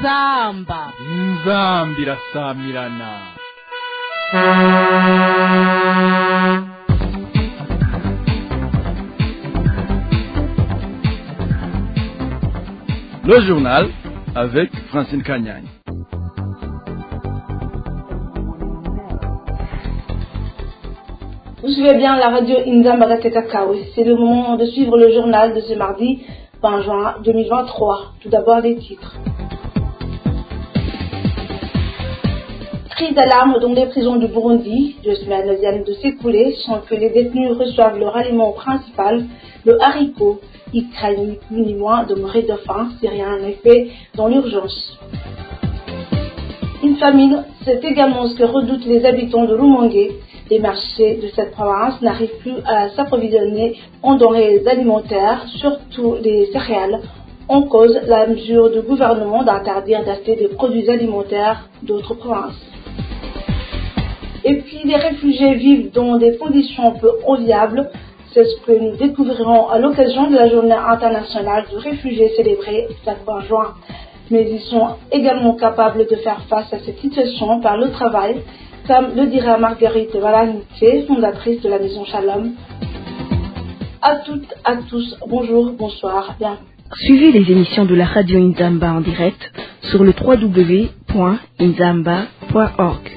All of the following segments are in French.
inzamba irasamirana. Le journal avec Francine Kanyagne. Vous suivez bien la radio Inzamba Kawe. C'est le moment de suivre le journal de ce mardi 20 juin 2023. Tout d'abord les titres. Crise d'alarme dans les prisons du Burundi. 2 semaines viennent de s'écouler sans que les détenus reçoivent leur aliment principal, le haricot. Ils craignent ni plus ni moins de mourir de faim si rien n'est fait dans l'urgence. Une famine, c'est également ce que redoutent les habitants de Rumongue. Les marchés de cette province n'arrivent plus à s'approvisionner en denrées alimentaires, surtout les céréales. En cause, la mesure du gouvernement d'interdire d'acheter des produits alimentaires d'autres provinces. Et puis, les réfugiés vivent dans des conditions peu enviables. C'est ce que nous découvrirons à l'occasion de la journée internationale du réfugié célébrée le 20 juin. Mais ils sont également capables de faire face à cette situation par le travail, comme le dira Marguerite Valanitier, fondatrice de la Maison Shalom. À toutes, à tous, bonjour, bonsoir, bienvenue. Suivez les émissions de la radio Inzamba en direct sur le www.inzamba.org.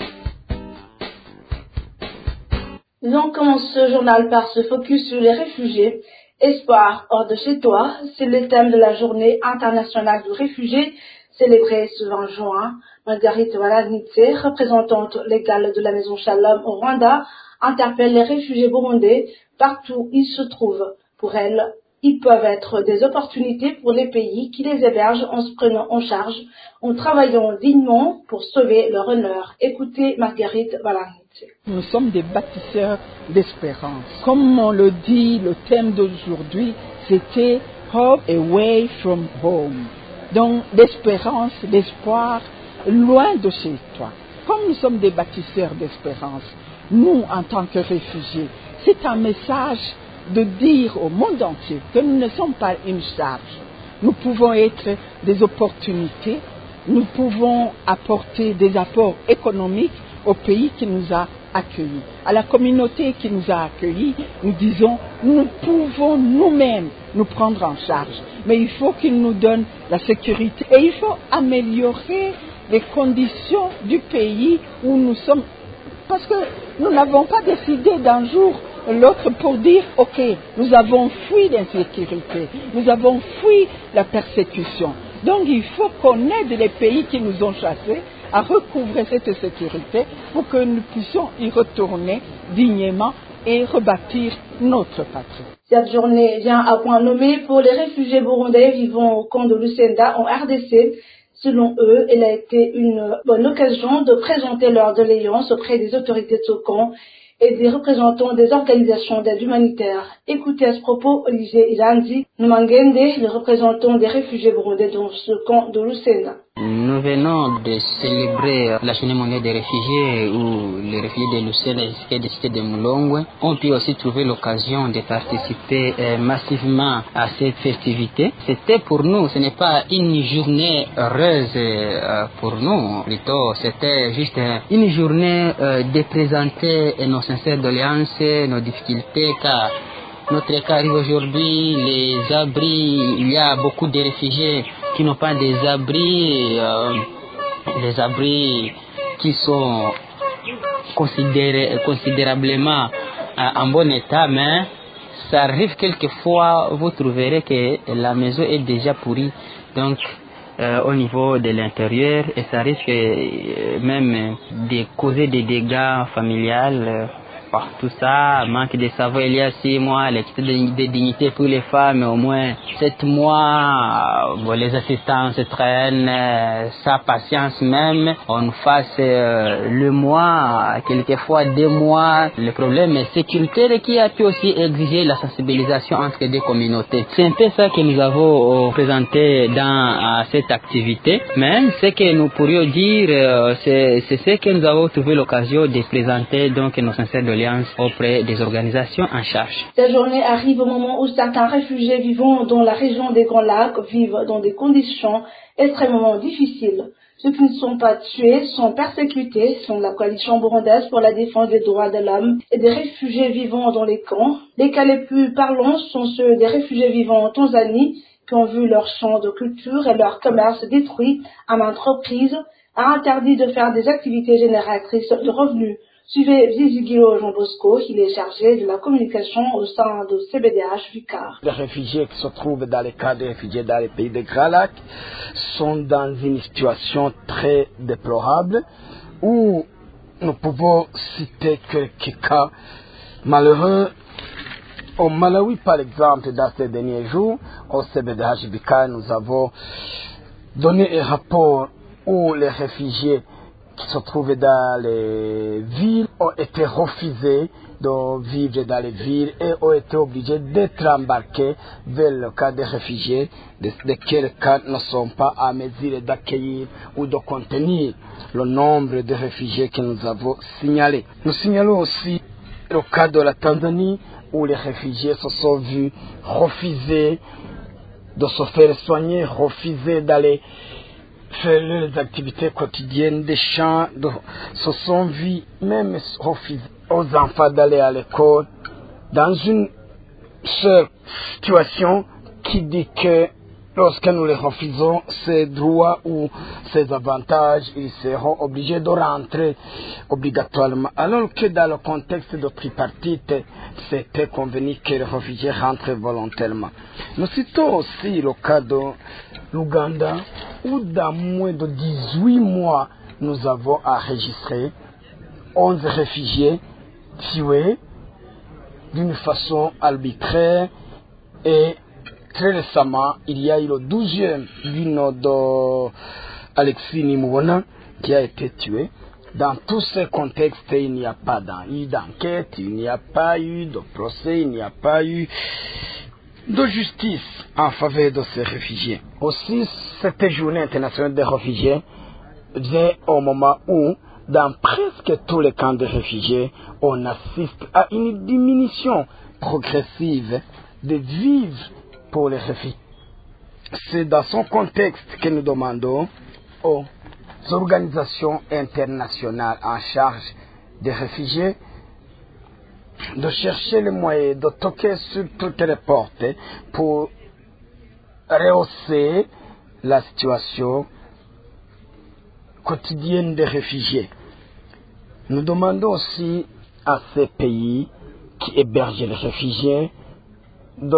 Nous commençons ce journal par ce focus sur les réfugiés. Espoir hors de chez toi, c'est le thème de la journée internationale du réfugié célébrée ce 20 juin. Marguerite Valanitier, représentante légale de la Maison Shalom au Rwanda, interpelle les réfugiés burundais partout où ils se trouvent. Pour elle, ils peuvent être des opportunités pour les pays qui les hébergent en se prenant en charge, en travaillant dignement pour sauver leur honneur. Écoutez Marguerite Valanitier. Nous sommes des bâtisseurs d'espérance. Comme on le dit, le thème d'aujourd'hui, c'était Hope Away from Home. Donc, l'espérance, l'espoir, loin de chez toi. Comme nous sommes des bâtisseurs d'espérance, nous, en tant que réfugiés, c'est un message de dire au monde entier que nous ne sommes pas une charge. Nous pouvons être des opportunités, nous pouvons apporter des apports économiques au pays qui nous a accueillis. À la communauté qui nous a accueillis, nous disons, nous pouvons nous-mêmes nous prendre en charge, mais il faut qu'ils nous donnent la sécurité et il faut améliorer les conditions du pays où nous sommes, parce que nous n'avons pas décidé d'un jour l'autre pour dire, ok, nous avons fui l'insécurité, nous avons fui la persécution. Donc il faut qu'on aide les pays qui nous ont chassés à recouvrer cette sécurité pour que nous puissions y retourner dignement et rebâtir notre patrie. Cette journée vient à point nommé pour les réfugiés burundais vivant au camp de Lusenda en RDC. Selon eux, elle a été une bonne occasion de présenter leur doléance auprès des autorités de ce camp et des représentants des organisations d'aide humanitaire. Écoutez à ce propos Olivier Ilandi Numangende, le représentant des réfugiés burundais dans ce camp de Lusenda. Nous venons de célébrer la journée mondiale des réfugiés où les réfugiés de Lusenda et de cité de Mulongwe ont pu aussi trouver l'occasion de participer massivement à cette festivité. C'était pour nous, ce n'est pas une journée heureuse pour nous, plutôt c'était juste une journée de présenter nos sincères doléances, nos difficultés, car notre cas arrive aujourd'hui, les abris, il y a beaucoup de réfugiés qui n'ont pas des abris, les abris qui sont considérablement en bon état, mais ça arrive quelquefois, vous trouverez que la maison est déjà pourrie, donc au niveau de l'intérieur, et ça risque même de causer des dégâts familiales. Tout ça, manque de savoir, il y a 6 mois, l'excès de dignité pour les femmes, au moins 7 mois, les assistances traînent, sa patience même, on fasse le mois, quelquefois 2 mois. Le problème est sécuritaire qui a pu aussi exiger la sensibilisation entre les deux communautés. C'est un peu ça que nous avons présenté dans cette activité, mais ce que nous pourrions dire, c'est ce que nous avons trouvé l'occasion de présenter donc nos sincères doléances condoléances auprès des organisations en charge. Cette journée arrive au moment où certains réfugiés vivant dans la région des Grands Lacs vivent dans des conditions extrêmement difficiles. Ceux qui ne sont pas tués sont persécutés, selon la coalition burundaise pour la défense des droits de l'homme et des réfugiés vivant dans les camps. Les cas les plus parlants sont ceux des réfugiés vivant en Tanzanie qui ont vu leur champ de culture et leur commerce détruits à maintes reprises, a interdit de faire des activités génératrices de revenus. Suivez Zizigiro Jean Bosco, il est chargé de la communication au sein de CBDH Vicar. Les réfugiés qui se trouvent dans les cas de réfugiés dans les pays de Grands Lacs sont dans une situation très déplorable où nous pouvons citer quelques cas malheureux. Au Malawi, par exemple, dans ces derniers jours, au CBDH Vicar, nous avons donné un rapport où les réfugiés qui se trouvent dans les villes ont été refusés de vivre dans les villes et ont été obligés d'être embarqués vers le cas des réfugiés, desquels cas ne sont pas à mesure d'accueillir ou de contenir le nombre de réfugiés que nous avons signalés. Nous signalons aussi le cas de la Tanzanie où les réfugiés se sont vus refuser de se faire soigner, refuser d'aller faire les activités quotidiennes des champs, se sont vus même refuser aux enfants d'aller à l'école dans une seule situation qui dit que lorsque nous les refusons ces droits ou ces avantages, ils seront obligés de rentrer obligatoirement. Alors que dans le contexte de tripartite, c'était convenu que les réfugiés rentrent volontairement. Nous citons aussi le cas de l'Ouganda, où dans moins de 18 mois, nous avons enregistré 11 réfugiés tués d'une façon arbitraire et très récemment, il y a eu le 12e d'une de Alexis Nimouona qui a été tué. Dans tous ces contextes, il n'y a pas eu d'enquête, il n'y a pas eu de procès, il n'y a pas eu de justice en faveur de ces réfugiés. Aussi, cette journée internationale des réfugiés vient au moment où, dans presque tous les camps de réfugiés, on assiste à une diminution progressive de vivres pour les réfugiés. C'est dans son contexte que nous demandons aux organisations internationales en charge des réfugiés de chercher les moyens de toquer sur toutes les portes pour rehausser la situation quotidienne des réfugiés. Nous demandons aussi à ces pays qui hébergent les réfugiés de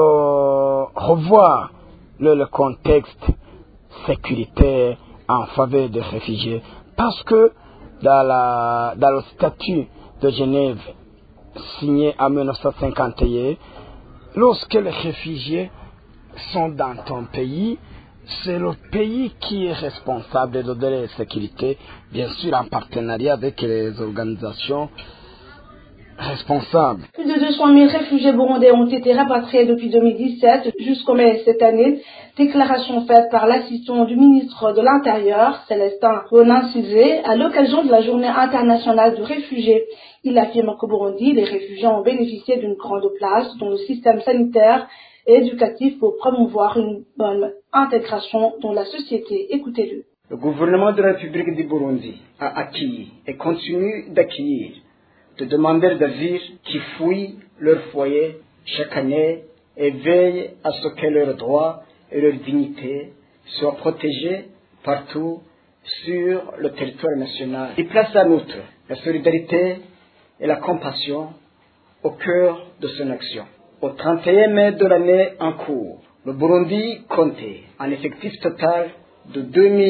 revoir le contexte sécuritaire en faveur des réfugiés, parce que dans le statut de Genève signé en 1951, lorsque les réfugiés sont dans ton pays, c'est le pays qui est responsable de donner la sécurité, bien sûr en partenariat avec les organisations responsables. Plus de 200 000 réfugiés burundais ont été rapatriés depuis 2017 jusqu'au mai cette année. Déclaration faite par l'assistant du ministre de l'Intérieur, Célestin Ronan-Sizé, à l'occasion de la Journée internationale du réfugié. Il affirme qu'au Burundi, les réfugiés ont bénéficié d'une grande place dans le système sanitaire et éducatif pour promouvoir une bonne intégration dans la société. Écoutez-le. Le gouvernement de la République du Burundi a accueilli et continue d'accueillir de demandeurs d'asile qui fuient leur foyer chaque année et veillent à ce que leurs droits et leur dignité soient protégés partout sur le territoire national. Il place en outre la solidarité et la compassion au cœur de son action. Au 31 mai de l'année en cours, le Burundi comptait un effectif total de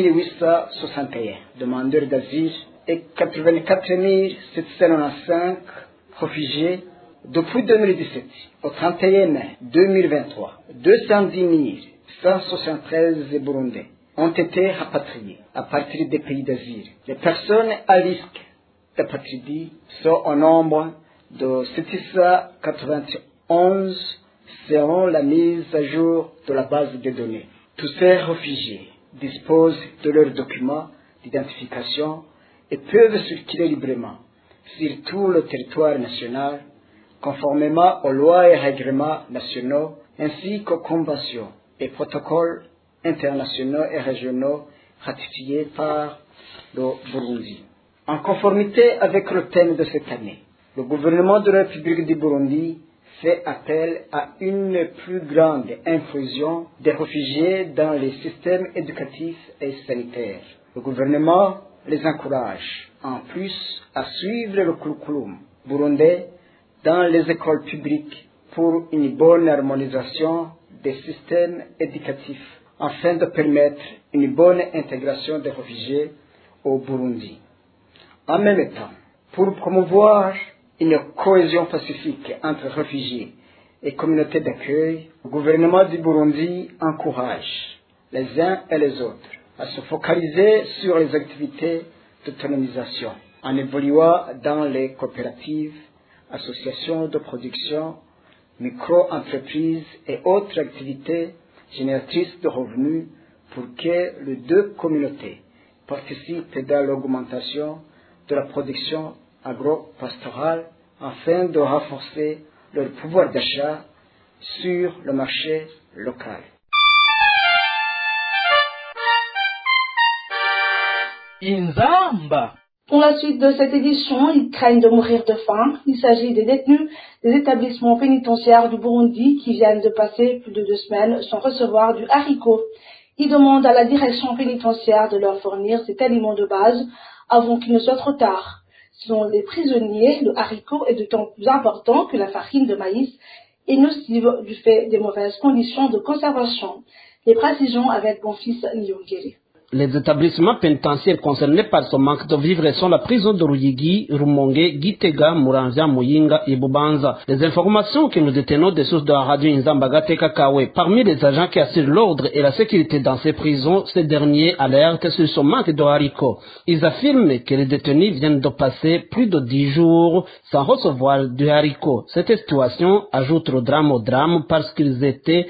2861 demandeurs d'asile et 84 795 réfugiés. Depuis 2017 au 31 mai 2023, 210 173 Burundais ont été rapatriés à partir des pays d'asile. Les personnes à risque d'apatridie sont au nombre de 791 selon la mise à jour de la base de données. Tous ces réfugiés disposent de leurs documents d'identification et peuvent circuler librement sur tout le territoire national, conformément aux lois et règlements nationaux ainsi qu'aux conventions et protocoles internationaux et régionaux ratifiés par le Burundi. En conformité avec le thème de cette année, le gouvernement de la République du Burundi fait appel à une plus grande inclusion des réfugiés dans les systèmes éducatifs et sanitaires. Le gouvernement les encourage en plus à suivre le curriculum burundais dans les écoles publiques pour une bonne harmonisation des systèmes éducatifs afin de permettre une bonne intégration des réfugiés au Burundi. En même temps, pour promouvoir une cohésion pacifique entre réfugiés et communautés d'accueil, le gouvernement du Burundi encourage les uns et les autres à se focaliser sur les activités d'autonomisation en évoluant dans les coopératives, associations de production, micro-entreprises et autres activités génératrices de revenus pour que les deux communautés participent dans l'augmentation de la production agro-pastorale afin de renforcer leur pouvoir d'achat sur le marché local. Inzamba. Pour la suite de cette édition, ils craignent de mourir de faim. Il s'agit des détenus des établissements pénitentiaires du Burundi qui viennent de passer plus de 2 semaines sans recevoir du haricot. Ils demandent à la direction pénitentiaire de leur fournir cet aliment de base avant qu'il ne soit trop tard. Selon les prisonniers, le haricot est d'autant plus important que la farine de maïs est nocive du fait des mauvaises conditions de conservation. Les précisions avec Bonfils Nyongere. Les établissements pénitentiaires concernés par ce manque de vivres sont la prison de Ruyigi, Rumonge, Gitega, Muramvya, Muyinga et Bubanza. Les informations que nous détenons des sources de la radio Inzambaga Tekakawe, parmi les agents qui assurent l'ordre et la sécurité dans ces prisons, ces derniers alertent sur ce manque de haricots. Ils affirment que les détenus viennent de passer plus de 10 jours sans recevoir du haricot. Cette situation ajoute au drame parce qu'ils étaient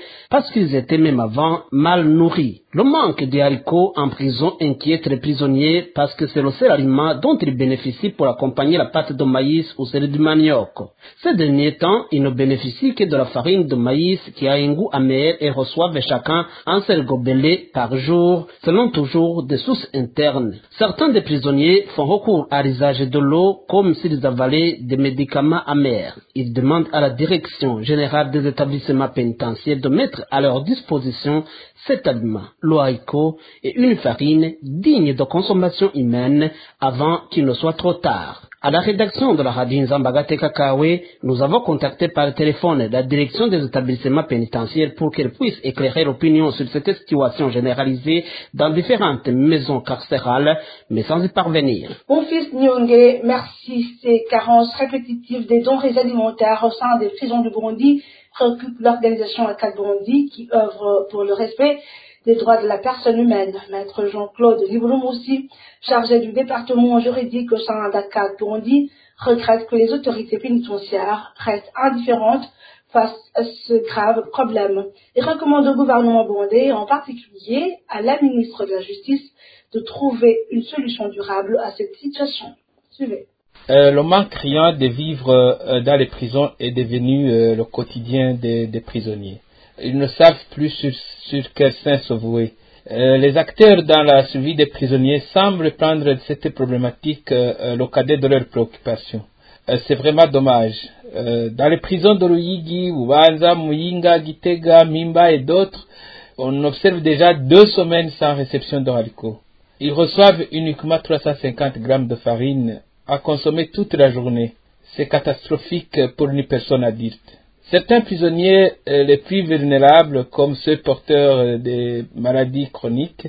même avant mal nourris. Le manque de haricots en prison inquiète les prisonniers parce que c'est le seul aliment dont ils bénéficient pour accompagner la pâte de maïs ou celle du manioc. Ces derniers temps, ils ne bénéficient que de la farine de maïs qui a un goût amer et reçoivent chacun un seul gobelet par jour, selon toujours des sources internes. Certains des prisonniers font recours à l'usage de l'eau comme s'ils avalaient des médicaments amers. Ils demandent à la direction générale des établissements pénitentiaires de mettre à leur disposition cet aliment, le haricot, et une farine digne de consommation humaine avant qu'il ne soit trop tard. À la rédaction de la radio Nzambaga Tekakawe, nous avons contacté par téléphone la direction des établissements pénitentiaires pour qu'elle puisse éclairer l'opinion sur cette situation généralisée dans différentes maisons carcérales, mais sans y parvenir. Mon fils Nyonge, merci. Ces carences répétitives des denrées alimentaires au sein des prisons du Burundi préoccupent l'organisation ACAD Burundi qui œuvre pour le respect des droits de la personne humaine. Maître Jean-Claude Libromoussi, chargé du département juridique au sein d'ACAD Burundi, regrette que les autorités pénitentiaires restent indifférentes face à ce grave problème et recommande au gouvernement burundais, en particulier à la ministre de la Justice, de trouver une solution durable à cette situation. Suivez. Le manque criant de vivre dans les prisons est devenu le quotidien des prisonniers. Ils ne savent plus sur quel sein se vouer. Les acteurs dans la survie des prisonniers semblent prendre cette problématique le cadet de leurs préoccupations. C'est vraiment dommage. Dans les prisons de Ruyigi, Bubanza, Muyinga, Gitega, Mimba et d'autres, on observe déjà 2 semaines sans réception de haricots. Ils reçoivent uniquement 350 grammes de farine à consommer toute la journée. C'est catastrophique pour une personne adulte. Certains prisonniers les plus vulnérables, comme ceux porteurs des maladies chroniques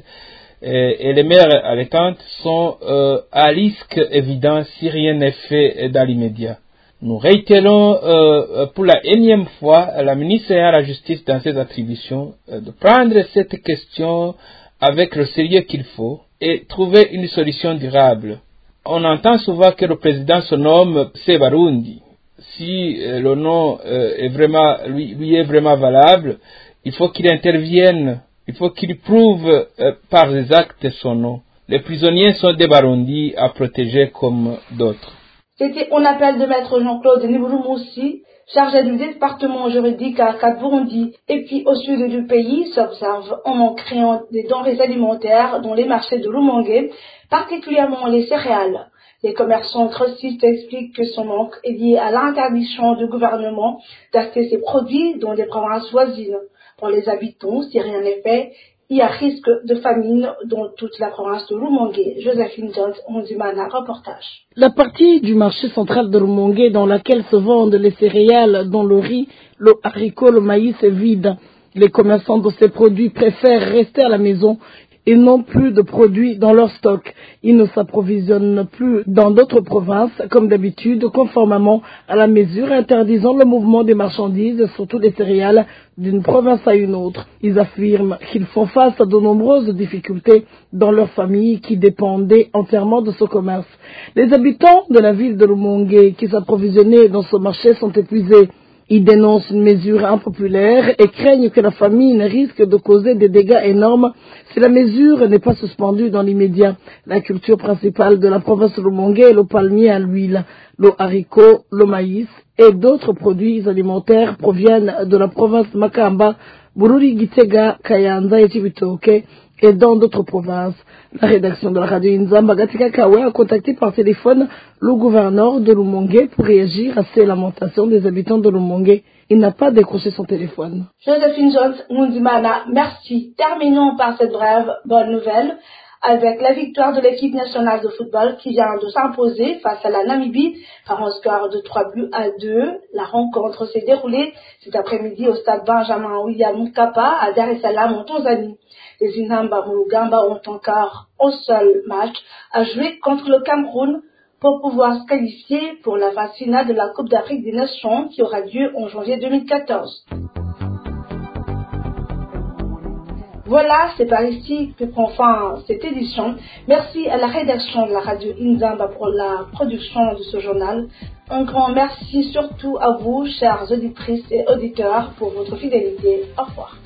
et les mères allaitantes, sont à risque évident si rien n'est fait dans l'immédiat. Nous réitérons pour la énième fois la ministre de la Justice dans ses attributions de prendre cette question avec le sérieux qu'il faut et trouver une solution durable. On entend souvent que le président se nomme Sebarundi. Si le nom est vraiment, lui est vraiment valable, il faut qu'il intervienne, il faut qu'il prouve par des actes son nom. Les prisonniers sont des Barundi à protéger comme d'autres. C'était un appel de maître Jean-Claude Niboulou-Moussi, chargé du département juridique à Cap-Burundi. Et puis au sud du pays s'observe un manque criant des denrées alimentaires dans les marchés de Rumongue, particulièrement les céréales. Les commerçants grossistes expliquent que ce manque est lié à l'interdiction du gouvernement d'acheter ces produits dans des provinces voisines. Pour les habitants, si rien n'est fait, il y a risque de famine dans toute la province de Rumongue. Joséphine Jones, Ondimana, reportage. La partie du marché central de Rumongue dans laquelle se vendent les céréales, dont le riz, le haricot, le maïs est vide. Les commerçants de ces produits préfèrent rester à la maison. Ils n'ont plus de produits dans leur stock. Ils ne s'approvisionnent plus dans d'autres provinces, comme d'habitude, conformément à la mesure interdisant le mouvement des marchandises, surtout des céréales, d'une province à une autre. Ils affirment qu'ils font face à de nombreuses difficultés dans leur famille qui dépendaient entièrement de ce commerce. Les habitants de la ville de Rumongue qui s'approvisionnaient dans ce marché sont épuisés. Ils dénoncent une mesure impopulaire et craignent que la famine risque de causer des dégâts énormes si la mesure n'est pas suspendue dans l'immédiat. La culture principale de la province de Rumongue est le palmier à l'huile. Le haricot, le maïs et d'autres produits alimentaires proviennent de la province Makamba, Bururi, Gitega, Kayanza et Chibitoke et dans d'autres provinces. La rédaction de la radio Inzamba Gatika Kawe a contacté par téléphone le gouverneur de Rumongue pour réagir à ces lamentations des habitants de Rumongue. Il n'a pas décroché son téléphone. Joséphine Jones, Mundimana, merci. Terminons par cette brève bonne nouvelle avec la victoire de l'équipe nationale de football qui vient de s'imposer face à la Namibie par un score de 3-2. La rencontre s'est déroulée cet après-midi au stade Benjamin William Mkapa à Dar es Salaam en Tanzanie. Les Inamba Mulugamba ont encore un seul match à jouer contre le Cameroun pour pouvoir se qualifier pour la phase finale de la Coupe d'Afrique des Nations qui aura lieu en janvier 2014. Voilà, c'est par ici que prend fin cette édition. Merci à la rédaction de la radio Inzamba pour la production de ce journal. Un grand merci surtout à vous, chères auditrices et auditeurs, pour votre fidélité. Au revoir.